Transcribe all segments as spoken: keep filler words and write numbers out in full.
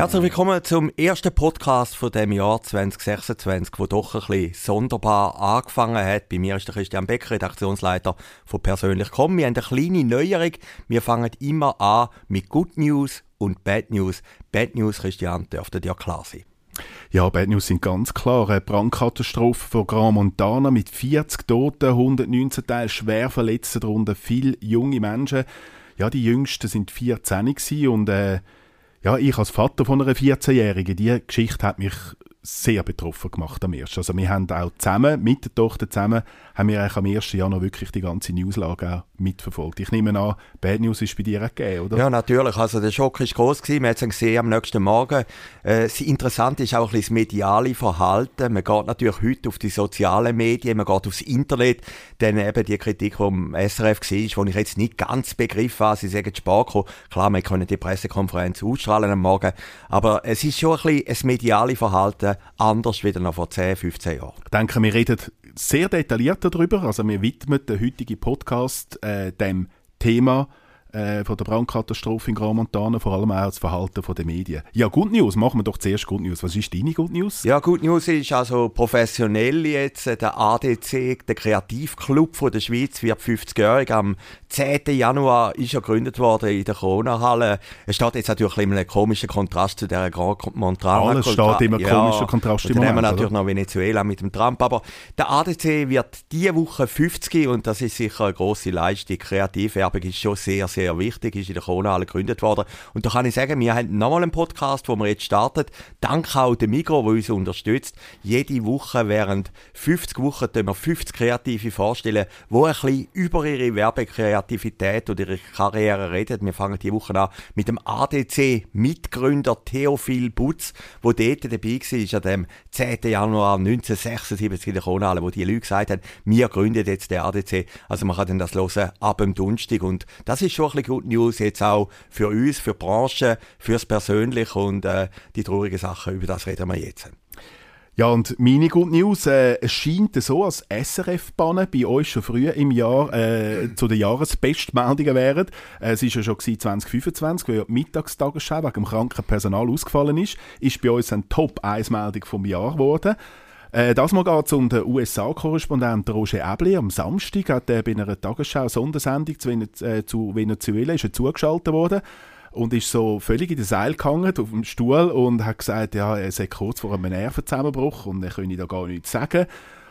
Herzlich willkommen zum ersten Podcast von dem Jahr zwanzig sechsundzwanzig, der doch ein bisschen sonderbar angefangen hat. Bei mir ist der Christian Becker, Redaktionsleiter von Persönlich Komm. Wir haben eine kleine Neuerung. Wir fangen immer an mit Good News und Bad News. Bad News, Christian, dürfte dir klar sein. Ja, Bad News sind ganz klar. Eine Brandkatastrophe von Grand Montana mit vierzig Toten, hundertneunzehn Teile schwer Verletzten, darunter viele junge Menschen. Ja, die Jüngsten sind vierzehn gewesen und äh, ja, ich als Vater von einer vierzehnjährigen, diese Geschichte hat mich sehr betroffen gemacht am ersten. Also wir haben auch zusammen, mit der Tochter zusammen, haben wir eigentlich am ersten Jahr wirklich die ganze Newslage auch mitverfolgt. Ich nehme an, Bad News ist bei dir auch gegeben, oder? Ja, natürlich. Also der Schock war gross gewesen. Man hat es gesehen am nächsten Morgen. Äh, interessant ist auch ein bisschen das mediale Verhalten. Man geht natürlich heute auf die sozialen Medien, man geht aufs Internet. Dann eben die Kritik, die am S R F war, die ich jetzt nicht ganz begriffen habe. Sie sagen Sport gekommen. Klar, wir können die Pressekonferenz ausstrahlen am Morgen. Aber es ist schon ein bisschen ein mediales Verhalten anders wieder noch vor zehn, fünfzehn Jahren. Ich denke, wir reden sehr detailliert darüber. Also wir widmen den heutigen Podcast äh, dem Thema äh, von der Brandkatastrophe in Grand Montana, vor allem auch das Verhalten der Medien. Ja, Good News, machen wir doch zuerst Good News. Was ist deine Good News? Ja, Good News ist also professionell jetzt. Der A D C, der Kreativclub von der Schweiz, wird fünfzigjährig. Am zehnten Januar ist er gegründet worden in der Corona-Halle. Es steht jetzt natürlich in einem komischen Kontrast zu der Grand Montana. Alles steht immer ja, komischer Kontrast im Moment. Dann haben wir oder? natürlich noch Venezuela mit dem Trump. Aber der A D C wird diese Woche fünfzig und das ist sicher eine grosse Leistung. Kreativwerbung ist schon sehr, sehr sehr wichtig, ist in der Corona-Halle gegründet worden. Und da kann ich sagen, wir haben nochmal einen Podcast, den wir jetzt starten. Dank auch dem Migros, der uns unterstützt. Jede Woche während fünfzig Wochen tun wir fünfzig Kreative vorstellen, die ein bisschen über ihre Werbekreativität oder ihre Karriere reden. Wir fangen diese Woche an mit dem A D C-Mitgründer Theophil Butz, der dort dabei war, an dem zehnten Januar neunzehnhundertsechsundsiebzig in der Corona-Halle, wo die Leute gesagt haben, wir gründen jetzt den A D C. Also man kann dann das hören ab dem Donnerstag. Und das ist schon ein bisschen Good News jetzt auch für uns, für die Branche, fürs Persönliche und äh, die traurigen Sachen, über das reden wir jetzt. Ja, und meine Good News, äh, es scheint so, als S R F-Bahnen bei euch schon früh im Jahr äh, zu den Jahresbestmeldungen wären. Äh, es war ja schon zwanzig fünfundzwanzig, weil ja die Mittagstagesschau wegen dem kranken Personal ausgefallen ist, ist bei uns eine Top eins Meldung vom Jahr geworden. Äh, das Mal geht es um den U S A-Korrespondent Roger Äbli. Am Samstag hat er bei einer Tagesschau-Sondersendung zu, äh, zu Venezuela ist er zugeschaltet worden und ist so völlig in den Seil gehangen auf dem Stuhl und hat gesagt, ja, er sei kurz vor einem Nervenzusammenbruch und er könne da gar nichts sagen.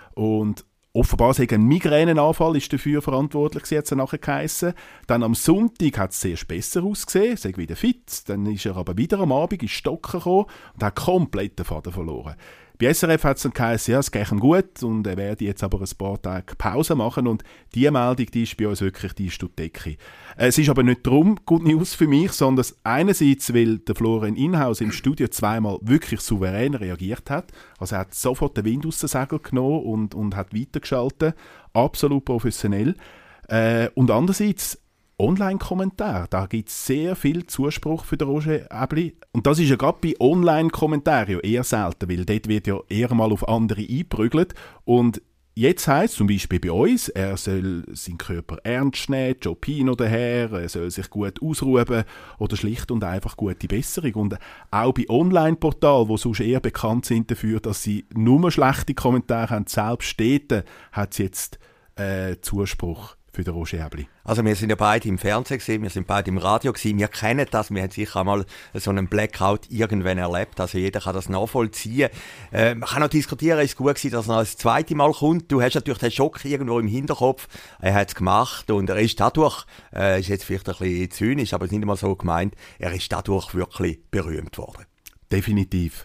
Und offenbar sei ein Migränenanfall ist dafür verantwortlich, sie hat es nachher geheissen. Dann am Sonntag hat es sehr besser ausgesehen, sei wieder fit. Dann ist er aber wieder am Abend ins Stocken gekommen und hat komplett den Faden verloren. Bei S R F hat es dann geheißen, ja, es geht ihm gut und er werde jetzt aber ein paar Tage Pause machen und diese Meldung, die ist bei uns wirklich die ist durch die Decke. Es ist aber nicht darum Good News für mich, sondern einerseits, weil der Florian Inhaus im Studio zweimal wirklich souverän reagiert hat. Also er hat sofort den Wind aus den Segeln genommen und, und hat weitergeschaltet. Absolut professionell. Äh, und andererseits Online-Kommentar. Da gibt es sehr viel Zuspruch für den Roger Äbli. Und das ist ja gerade bei Online-Kommentaren ja eher selten, weil dort wird ja eher mal auf andere eingeprügelt. Und jetzt heisst es zum Beispiel bei uns, er soll seinen Körper ernst nehmen, Joe Pino daher, er soll sich gut ausruhen oder schlicht und einfach gute Besserung. Und auch bei Online-Portalen, die sonst eher bekannt sind dafür, dass sie nur schlechte Kommentare haben, selbst dort hat es jetzt äh, Zuspruch für den Roger Äbli. Also wir sind ja beide im Fernsehen gewesen, wir sind beide im Radio gewesen, wir kennen das, wir haben sicher einmal so einen Blackout irgendwann erlebt, also jeder kann das nachvollziehen. Äh, man kann auch diskutieren, ist es gut gewesen, dass er noch das zweite Mal kommt. Du hast natürlich den Schock irgendwo im Hinterkopf, er hat es gemacht und er ist dadurch, äh, ist jetzt vielleicht ein bisschen zynisch, aber es ist nicht mal so gemeint, er ist dadurch wirklich berühmt worden. Definitiv.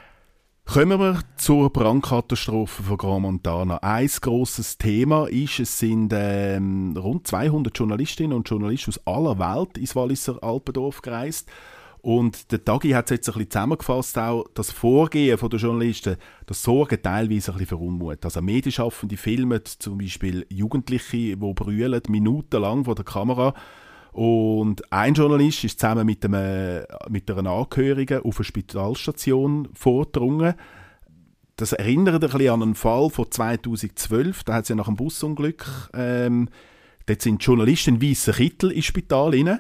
Kommen wir zur Brandkatastrophe von Grand Montana. Ein grosses Thema ist, es sind ähm, rund zweihundert Journalistinnen und Journalisten aus aller Welt ins Walliser Alpendorf gereist. Und der Tagi hat es jetzt ein bisschen zusammengefasst, auch das Vorgehen der Journalisten, das sorgt teilweise ein bisschen für Unmut. Also Medienschaffende filmen zum Beispiel Jugendliche, die brüllen, minutenlang vor der Kamera. Und ein Journalist ist zusammen mit, einem, mit einer Angehörigen auf eine Spitalstation vorgedrungen. Das erinnert ein bisschen an einen Fall von zweitausendzwölf. Da hat es ja nach einem Busunglück, ähm, dort sind Journalisten in weißen Kittel ins Spital rein.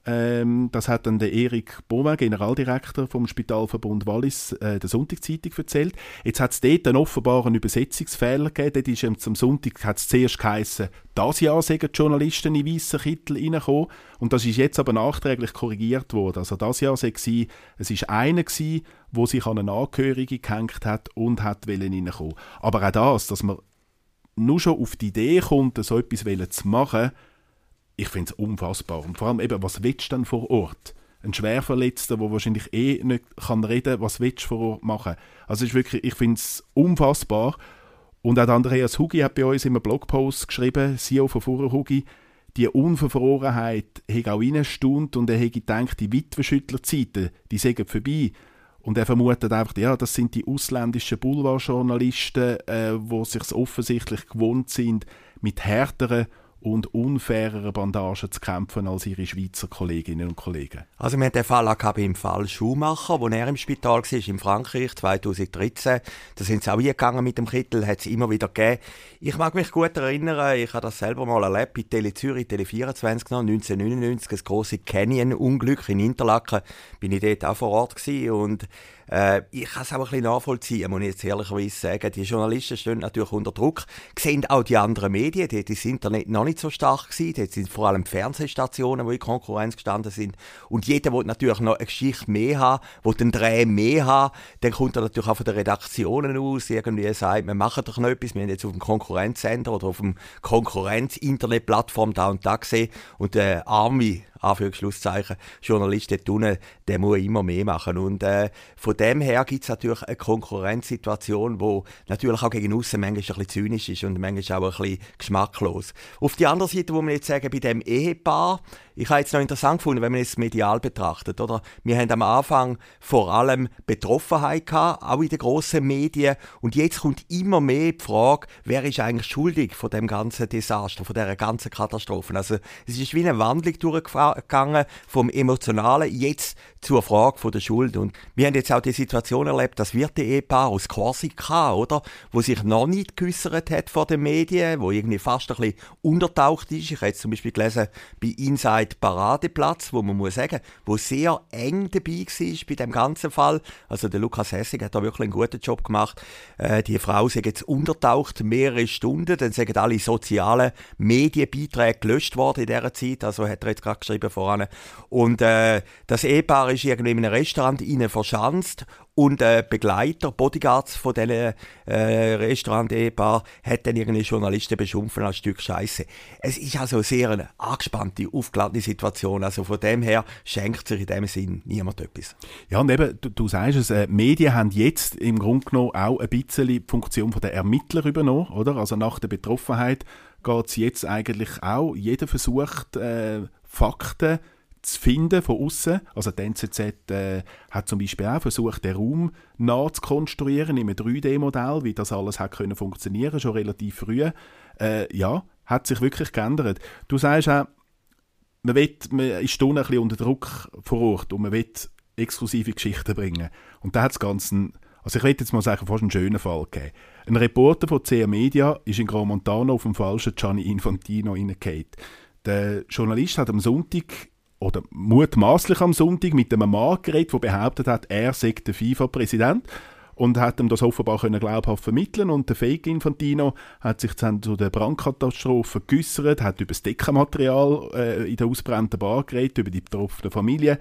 Ähm, das hat dann der Erik Baumel, Generaldirektor vom Spitalverbund Wallis, äh, der Sonntagszeitung erzählt. Jetzt hat es dort dann offenbar einen Übersetzungsfehler gegeben. Dort ist ähm, zum Sonntag hat es zuerst geheissen, dieses Jahr sind die Journalisten in weißen Kittel reingekommen. Und das ist jetzt aber nachträglich korrigiert worden. Also dieses Jahr sei es, es ist einer gewesen, der sich an eine Angehörige gehängt hat und hat reinkommen. Aber auch das, dass man nur schon auf die Idee kommt, so etwas zu machen, ich finde es unfassbar. Und vor allem eben, was willst du denn vor Ort? Ein Schwerverletzter, der wahrscheinlich eh nicht kann reden, was willst du vor Ort machen? Also ist wirklich, ich finde es unfassbar. Und auch Andreas Hugi hat bei uns in einem Blogpost geschrieben, C E O von Furrer Hugi, die Unverfrorenheit hat auch reingestaunt und er hätte gedacht, die Witwenschüttlerzeiten, die seien vorbei. Und er vermutet einfach, ja, das sind die ausländischen Boulevardjournalisten, äh, die sich offensichtlich gewohnt sind, mit härteren und unfaireren Bandagen zu kämpfen als ihre Schweizer Kolleginnen und Kollegen. Also wir hatten den Fall auch im Fall Schumacher, wo er im Spital war, in Frankreich, zwanzig dreizehn. Da sind sie auch hingegangen mit dem Kittel, hat es immer wieder gegeben. Ich mag mich gut erinnern, ich habe das selber mal erlebt, bei Tele Zürich, Tele vierundzwanzig noch, neunzehnhundertneunundneunzig, das grosse Canyon-Unglück in Interlaken, bin ich dort auch vor Ort gewesen und Äh, ich kann es auch ein bisschen nachvollziehen, muss ich jetzt ehrlicherweise sagen. Die Journalisten stehen natürlich unter Druck, sehen auch die anderen Medien, dort ist das Internet noch nicht so stark gewesen, dort sind vor allem die Fernsehstationen, die in Konkurrenz gestanden sind. Und jeder will natürlich noch eine Geschichte mehr haben, will den Dreh mehr haben, dann kommt er natürlich auch von den Redaktionen aus, irgendwie sagt, wir machen doch noch etwas, wir haben jetzt auf dem Konkurrenzsender oder auf dem Konkurrenz-Internetplattform da und da gesehen und der arme Anführungsschlusszeichen, Journalist dort unten, der muss immer mehr machen. Und äh, von dem her gibt es natürlich eine Konkurrenzsituation, die natürlich auch gegen aussen manchmal ein bisschen zynisch ist und manchmal auch ein bisschen geschmacklos. Auf der anderen Seite, wo man jetzt sagen, bei dem Ehepaar, ich habe jetzt noch interessant gefunden, wenn man es medial betrachtet, oder? Wir haben am Anfang vor allem Betroffenheit gehabt, auch in den grossen Medien, und jetzt kommt immer mehr die Frage, wer ist eigentlich schuldig von dem ganzen Desaster, von dieser ganzen Katastrophe. Also es ist wie eine Wandlung durchgegangen vom Emotionalen jetzt zur Frage von der Schuld. Und wir haben jetzt auch die Situation erlebt, das Wirte-Ehepaar aus Korsika, oder? Wo sich noch nicht geäussert hat vor den Medien, wo irgendwie fast ein bisschen untertaucht ist. Ich habe jetzt zum Beispiel gelesen, bei Inside Paradeplatz, wo man muss sagen, wo sehr eng dabei war bei dem ganzen Fall. Also der Lukas Hessig hat da wirklich einen guten Job gemacht. Äh, die Frau ist jetzt untertaucht mehrere Stunden, dann sind alle sozialen Medienbeiträge gelöscht worden in dieser Zeit, also hat er jetzt gerade geschrieben voran. Und äh, das Ehepaar ist irgendwie in einem Restaurant innen verschanzt und äh, Begleiter, Bodyguards von diesen äh, Restaurant-Ehepaar hat dann irgendwie Journalisten beschimpft als Stück Scheiße. Es ist also sehr eine angespannte, aufgeladene Situation. Also von dem her schenkt sich in dem Sinn niemand etwas. Ja, und eben, du, du sagst es, äh, Medien haben jetzt im Grunde genommen auch ein bisschen die Funktion der Ermittler übernommen, oder? Also nach der Betroffenheit geht es jetzt eigentlich auch, jeder versucht, äh, Fakten zu finden von außen. Also die N Z Z äh, hat zum Beispiel auch versucht, den Raum nachzukonstruieren in einem drei D Modell, wie das alles hat können funktionieren, schon relativ früh. Äh, ja, hat sich wirklich geändert. Du sagst auch, man, will, man ist da ein bisschen unter Druck vor Ort und man will exklusive Geschichten bringen. Und da hat es ganz einen, also ich will jetzt mal sagen, fast einen schönen Fall gegeben. Ein Reporter von C R Media ist in Grand Montano auf dem falschen Gianni Infantino reingefallen. Der Journalist hat am Sonntag oder mutmaßlich am Sonntag mit einem Mann geredet, der behauptet hat, er sei der FIFA-Präsident und hat ihm das offenbar können glaubhaft vermitteln. Und der Fake Infantino hat sich dann zu der Brandkatastrophe geäussert, hat über das Deckenmaterial äh, in der ausbrannten Bar geredet, über die betroffene Familie.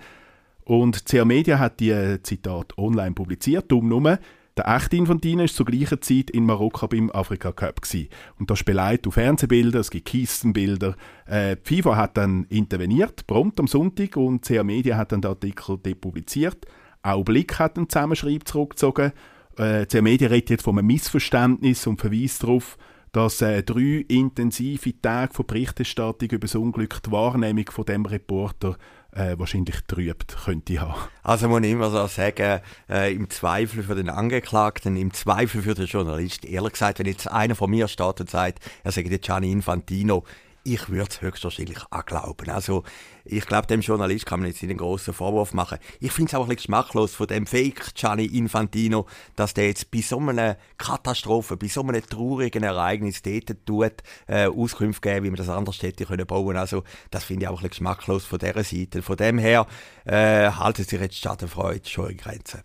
Und C R Media hat die äh, Zitat online publiziert, dumm nur. Der echte Infantino war zur gleichen Zeit in Marokko beim Afrika Cup gewesen. Und das beleidigt auf Fernsehbilder, es gibt Kistenbilder. Äh, die FIFA hat dann interveniert, prompt am Sonntag, und C R Media hat dann den Artikel depubliziert. Auch Blick hat einen Zusammenschreib zurückgezogen. Äh, C R Media redet jetzt von einem Missverständnis und verweist darauf, dass äh, drei intensive Tage von Berichterstattung über das Unglück die Wahrnehmung von dem Reporter äh, wahrscheinlich trübt könnte haben. Also muss ich immer so sagen, äh, im Zweifel für den Angeklagten, im Zweifel für den Journalist. Ehrlich gesagt, wenn jetzt einer von mir steht und sagt, er sei der Gianni Infantino, Ich würde es höchstwahrscheinlich auch glauben. Also, ich glaube, dem Journalist kann man jetzt nicht einen grossen Vorwurf machen. Ich finde es auch ein bisschen geschmacklos von dem Fake Gianni Infantino, dass der jetzt bei so einer Katastrophe, bei so einem traurigen Ereignis dort tut, äh, Auskünfte geben, wie man das anders hätte können bauen. Also, das finde ich auch ein bisschen geschmacklos von dieser Seite. Von dem her äh, haltet sich jetzt Schadenfreude schon in Grenzen.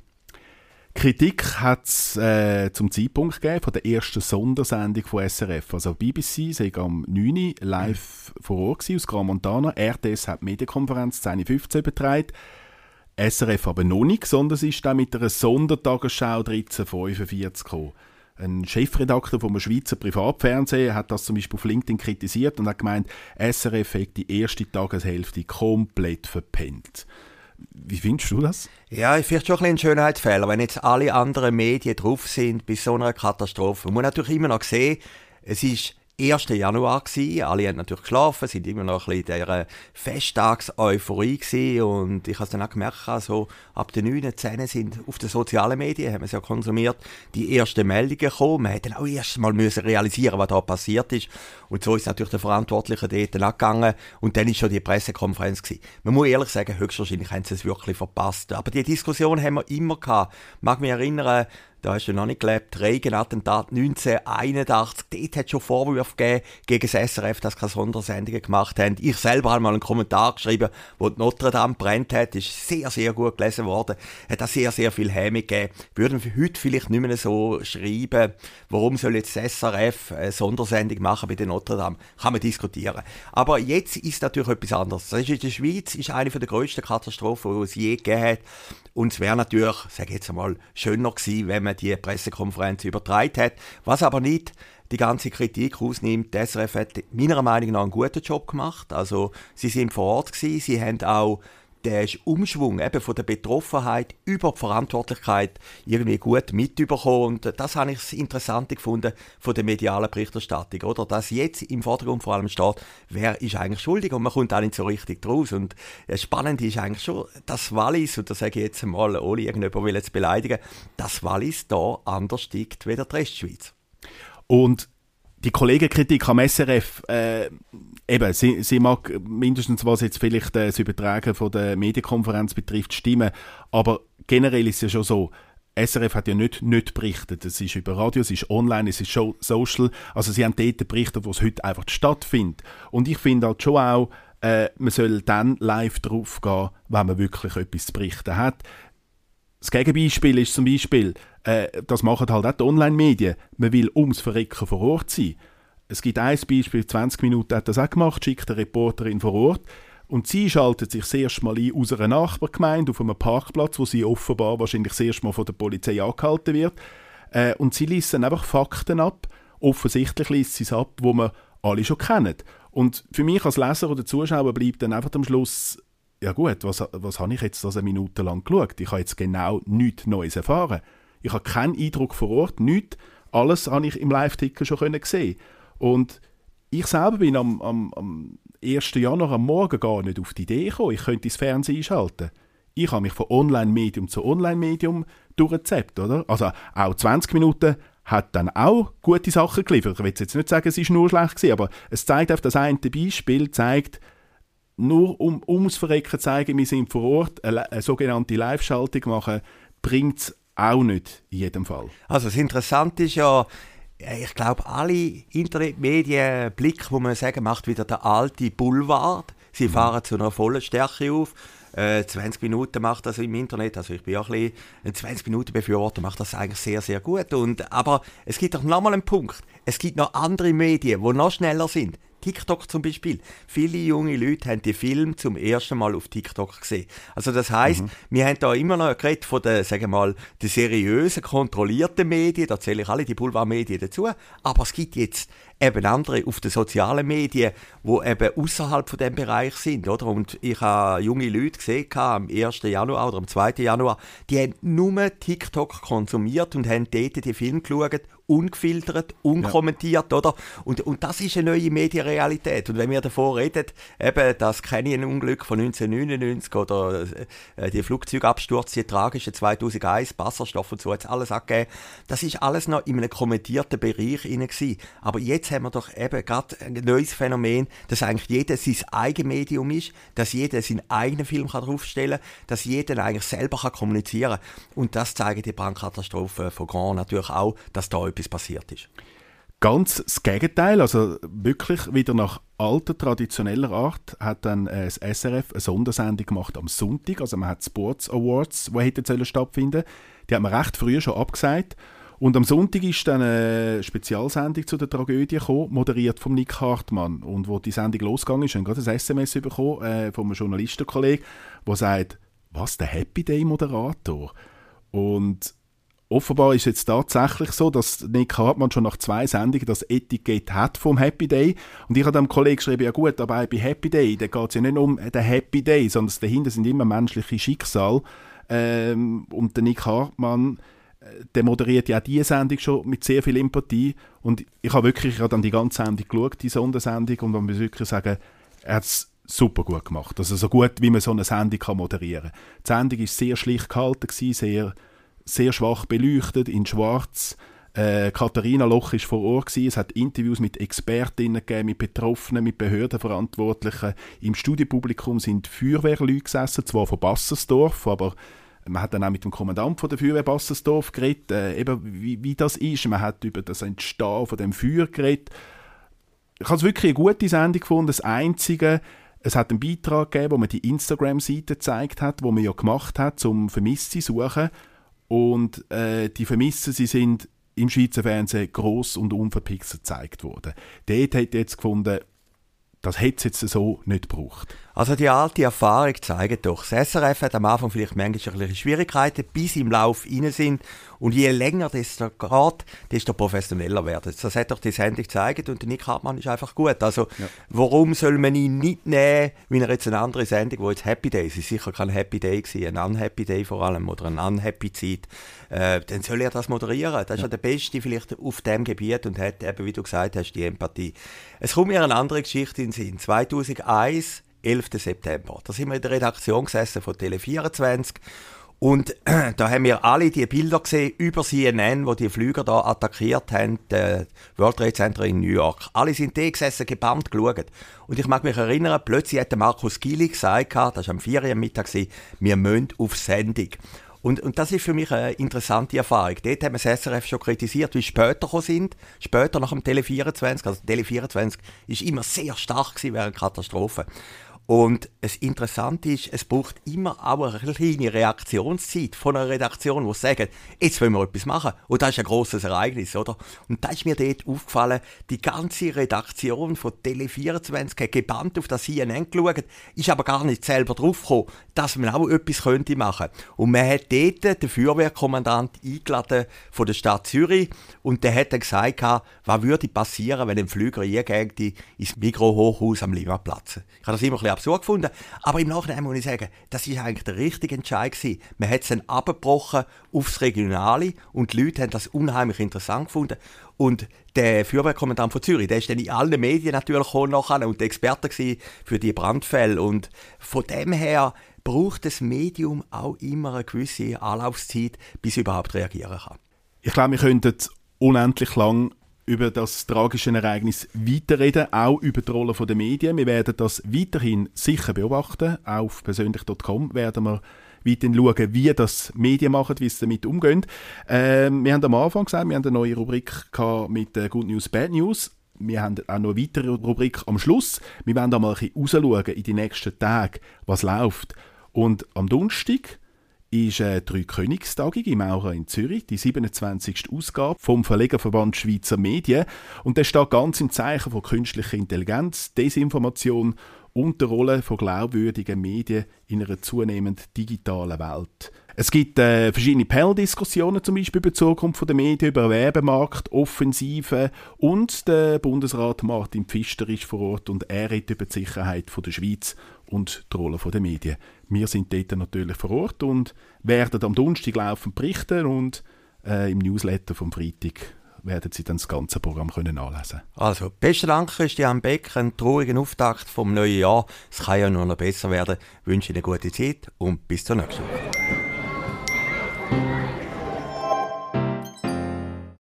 Kritik hat es äh, zum Zeitpunkt gegeben von der ersten Sondersendung von S R F. Also B B C sei am neun Uhr live mhm. vor Ort gewesen, aus Gran Montana. R T S hat die Medienkonferenz zehn Uhr fünfzehn übertragen. S R F aber noch nicht, sondern es ist dann mit einer Sondertagesschau dreizehn Uhr fünfundvierzig gekommen. Ein Chefredakteur vom Schweizer Privatfernsehen hat das zum Beispiel auf LinkedIn kritisiert und hat gemeint, S R F hätte die erste Tageshälfte komplett verpennt. Wie findest du das? Ja, ich finde schon ein, ein Schönheitsfehler, wenn jetzt alle anderen Medien drauf sind bei so einer Katastrophe. Man muss natürlich immer noch sehen, es ist ersten Januar gewesen. Alle haben natürlich geschlafen, sind immer noch ein bisschen in dieser Festtags-Euphorie gewesen. Und ich habe es dann auch gemerkt, also ab den neun, zehn sind auf den sozialen Medien, haben wir es ja konsumiert, die ersten Meldungen gekommen. Man hätte dann auch erst mal müssen realisieren, was da passiert ist. Und so ist natürlich der Verantwortliche dort angegangen. Und dann war schon die Pressekonferenz gewesen. Man muss ehrlich sagen, höchstwahrscheinlich haben sie es wirklich verpasst. Aber die Diskussion haben wir immer gehabt. Ich mag mich erinnern, da hast du noch nicht gelebt, Reagan-Attentat neunzehnhunderteinundachtzig, dort hat es schon Vorwürfe gegeben gegen das S R F, dass sie keine Sondersendungen gemacht haben. Ich selber habe mal einen Kommentar geschrieben, wo die Notre Dame brennt hat, ist sehr, sehr gut gelesen worden, hat auch sehr, sehr viel Häme gegeben. Würden wir heute vielleicht nicht mehr so schreiben, warum soll jetzt das S R F eine Sondersendung machen bei der Notre Dame? Kann man diskutieren. Aber jetzt ist natürlich etwas anderes. Das ist in der Schweiz ist eine der grössten Katastrophen, die es je gegeben hat. Und es wäre natürlich, sage ich jetzt einmal, schöner gewesen, wenn man die Pressekonferenz übertragen hat. Was aber nicht die ganze Kritik ausnimmt, der S R F hat meiner Meinung nach einen guten Job gemacht. Also sie sind vor Ort gewesen, sie haben auch den Umschwung eben von der Betroffenheit über die Verantwortlichkeit irgendwie gut mitbekommen. Und das habe ich das Interessante gefunden von der medialen Berichterstattung, oder? Dass jetzt im Vordergrund vor allem steht, wer ist eigentlich schuldig und man kommt auch nicht so richtig draus. Und das Spannende ist eigentlich schon, dass Wallis, und das sage ich jetzt mal, ohne irgendjemanden will jetzt beleidigen, dass Wallis da anders tickt wie der Restschweiz. Und die Kollegenkritik am S R F, äh, eben, sie, sie mag mindestens, was jetzt vielleicht äh, das Übertragen von der Medienkonferenz betrifft, stimmen, aber generell ist es ja schon so, S R F hat ja nicht, nicht berichtet. Es ist über Radio, es ist online, es ist show, social, also sie haben dort berichtet, wo es heute einfach stattfindet. Und ich finde halt schon auch, äh, man soll dann live drauf gehen, wenn man wirklich etwas zu berichten hat. Das Gegenbeispiel ist zum Beispiel, äh, das machen halt auch die Online-Medien. Man will ums Verrecken vor Ort sein. Es gibt ein Beispiel, zwanzig Minuten hat das auch gemacht, schickt eine Reporterin vor Ort und sie schaltet sich das erste Mal ein aus einer Nachbargemeinde auf einem Parkplatz, wo sie offenbar wahrscheinlich das erste Mal von der Polizei angehalten wird. Äh, und sie liest dann einfach Fakten ab. Offensichtlich liest sie es ab, wo man alle schon kennen. Und für mich als Leser oder Zuschauer bleibt dann einfach am Schluss, ja gut, was, was habe ich jetzt das eine Minute lang geschaut? Ich habe jetzt genau nichts Neues erfahren. Ich habe keinen Eindruck vor Ort, nichts. Alles habe ich im Live-Ticker schon sehen. Und ich selber bin am, am, am ersten Januar am Morgen gar nicht auf die Idee gekommen, ich könnte das Fernsehen einschalten. Ich habe mich von Online-Medium zu Online-Medium durchgezappt, oder? Also auch zwanzig Minuten hat dann auch gute Sachen geliefert. Ich will jetzt nicht sagen, es war nur schlecht gewesen, aber es zeigt auf das eine Beispiel, zeigt, nur um ums Verrecken zu zeigen, wir sind vor Ort, eine, eine sogenannte Live-Schaltung machen, bringt es auch nicht in jedem Fall. Also das Interessante ist ja, ich glaube, alle Internetmedien, Blick, wo man sagen, macht wieder der alte Boulevard. Sie fahren zu einer vollen Stärke auf. Äh, zwanzig Minuten macht das im Internet, also ich bin auch ein bisschen zwanzig Minuten Befürworter, macht das eigentlich sehr, sehr gut. Und, aber es gibt doch nochmal einen Punkt. Es gibt noch andere Medien, die noch schneller sind. TikTok zum Beispiel. Viele junge Leute haben die Filme zum ersten Mal auf TikTok gesehen. Also das heisst, mhm. wir haben da immer noch geredet von den, sagen wir mal, den seriösen, kontrollierten Medien, da zähle ich alle die Boulevardmedien dazu, aber es gibt jetzt eben andere auf den sozialen Medien, die eben außerhalb von diesem Bereich sind, oder? Und ich habe junge Leute gesehen, am ersten Januar oder am zweiten Januar, die haben nur TikTok konsumiert und haben dort die Filme geschaut, ungefiltert, unkommentiert, ja. oder? Und, und das ist eine neue Medienrealität. Und wenn wir davor reden, eben das Canyon-Unglück von neunzehnhundertneunundneunzig oder äh, die Flugzeugabsturz, die tragische zweitausendeins, Wasserstoff und so, hat alles angegeben, das ist alles noch in einem kommentierten Bereich hinein gewesen. Aber jetzt haben wir doch eben gerade ein neues Phänomen, dass eigentlich jeder sein eigenes Medium ist, dass jeder seinen eigenen Film kann draufstellen kann, dass jeder eigentlich selber kann kommunizieren kann. Und das zeigen die Brandkatastrophe von Grand natürlich auch, dass da etwas passiert ist. Ganz das Gegenteil, also wirklich wieder nach alter, traditioneller Art hat dann äh, das S R F eine Sondersendung gemacht am Sonntag, also man hat Sports Awards, die hätten stattfinden sollen. Die hat man recht früh schon abgesagt. Und am Sonntag ist dann eine Spezialsendung zu der Tragödie gekommen, moderiert von Nick Hartmann. Und wo die Sendung losgegangen ist, haben wir gerade ein S M S bekommen äh, von einem Journalistenkollegen, der sagt, was, der Happy Day-Moderator? Und offenbar ist es jetzt tatsächlich so, dass Nick Hartmann schon nach zwei Sendungen das Etikett hat vom Happy Day. Und ich habe dem Kollegen geschrieben, ja gut, aber bei Happy Day, da geht es ja nicht um den Happy Day, sondern dahinter sind immer menschliche Schicksale. Ähm, und der Nick Hartmann, der moderiert ja auch diese Sendung schon mit sehr viel Empathie. Und ich habe wirklich, ich habe dann die ganze Sendung geschaut, die Sondersendung, und man muss wirklich sagen, er hat es super gut gemacht. Also so gut, wie man so eine Sendung kann moderieren kann. Die Sendung war sehr schlicht gehalten, sehr, sehr schwach beleuchtet, in schwarz. Äh, Katharina Loch war vor Ort gewesen. Es hat Interviews mit Expertinnen gegeben, mit Betroffenen, mit Behördenverantwortlichen. Im Studiopublikum sind Feuerwehrleute gesessen, zwar von Bassersdorf, aber man hat dann auch mit dem Kommandant von der Feuerwehr Bassersdorf geredet, äh, eben wie, wie das ist. Man hat über das Entstehen von dem Feuer geredet. Ich habe es wirklich eine gute Sendung gefunden. Das Einzige, es hat einen Beitrag gegeben, wo man die Instagram-Seite gezeigt hat, wo man ja gemacht hat, um Vermisste zu suchen. Und äh, die Vermissten, sie sind im Schweizer Fernsehen gross und unverpixelt gezeigt worden. Dort hat jetzt gefunden, das hätte es jetzt so nicht gebraucht. Also die alte Erfahrung zeigt doch, das S R F hat am Anfang vielleicht manchmal ein bisschen Schwierigkeiten, bis sie im Lauf rein sind. Und je länger das da geht, desto professioneller werden. Das hat doch die Sendung gezeigt und der Nick Hartmann ist einfach gut. Also ja. Warum soll man ihn nicht nehmen, wie er jetzt eine andere Sendung, wo jetzt Happy Day ist, es ist sicher kein Happy Day gewesen, ein Unhappy Day vor allem oder eine Unhappy Zeit, äh, dann soll er das moderieren. Das ist ja. ja der Beste vielleicht auf dem Gebiet und hat eben, wie du gesagt hast, die Empathie. Es kommt mir eine andere Geschichte in den Sinn. zweitausendeins, elften September. Da sind wir in der Redaktion gesessen von Tele vierundzwanzig und äh, da haben wir alle die Bilder gesehen über C N N, wo die Flüger da attackiert haben, das World Trade Center in New York. Alle sind da gesessen, gebannt geschaut. Und ich mag mich erinnern, plötzlich hat der Markus Gili gesagt, das war am vier Uhr am Mittag, wir müssen auf Sendung. Und, und das ist für mich eine interessante Erfahrung. Dort haben wir das S R F schon kritisiert, wie später gekommen sind. Später nach dem Tele vierundzwanzig. Also Tele vierundzwanzig war immer sehr stark gewesen während Katastrophen. Und das Interessante ist, es braucht immer auch eine kleine Reaktionszeit von einer Redaktion, die sagt, jetzt wollen wir etwas machen. Und das ist ein grosses Ereignis, oder? Und da ist mir dort aufgefallen, die ganze Redaktion von Tele vierundzwanzig hat gebannt auf das C N N geschaut, ist aber gar nicht selber draufgekommen, dass man auch etwas könnte machen. Und man hat dort den Feuerwehrkommandant eingeladen von der Stadt Zürich und der hat dann gesagt, was würde passieren, wenn ein Flüger eingeht ins Mikrohochhaus am Limmatplatz. Ich habe das immer ein bisschen absurd gefunden. Aber im Nachhinein muss ich sagen, das war eigentlich der richtige Entscheid gewesen. Man hat es dann abgebrochen aufs Regionale und die Leute haben das unheimlich interessant gefunden. Und der Feuerwehrkommandant von Zürich, der ist dann in allen Medien natürlich auch nachher und der Experte gewesen für die Brandfälle. Und von dem her braucht das Medium auch immer eine gewisse Anlaufzeit, bis es überhaupt reagieren kann. Ich glaube, wir könnten unendlich lang über das tragische Ereignis weiterreden, auch über die Rolle der Medien. Wir werden das weiterhin sicher beobachten. Auf persönlich Punkt com werden wir weiterhin schauen, wie das Medien machen, wie sie damit umgehen. Ähm, wir haben am Anfang gesagt, wir haben eine neue Rubrik mit äh, Good News, Bad News. Wir haben auch noch eine weitere Rubrik am Schluss. Wir werden da mal ein bisschen rausschauen in die nächsten Tage, was läuft. Und am Donnerstag ist eine Dreikönigstagung im Aura in Zürich, die siebenundzwanzigste Ausgabe vom Verlegerverband Schweizer Medien. Und das steht ganz im Zeichen von künstlicher Intelligenz, Desinformation und der Rolle von glaubwürdigen Medien in einer zunehmend digitalen Welt. Es gibt äh, verschiedene Panel-Diskussionen, zum Beispiel über die Zukunft der Medien, über den Werbemarkt, Offensive, und der Bundesrat Martin Pfister ist vor Ort und er redet über die Sicherheit der Schweiz und die Rolle der Medien. Wir sind dort natürlich vor Ort und werden am Donnerstag laufend berichten und äh, im Newsletter vom Freitag werden Sie dann das ganze Programm können nachlesen. Also, besten Dank, Christian Beck, einen traurigen Auftakt vom neuen Jahr. Es kann ja nur noch besser werden. Ich wünsche Ihnen eine gute Zeit und bis zur nächsten Woche.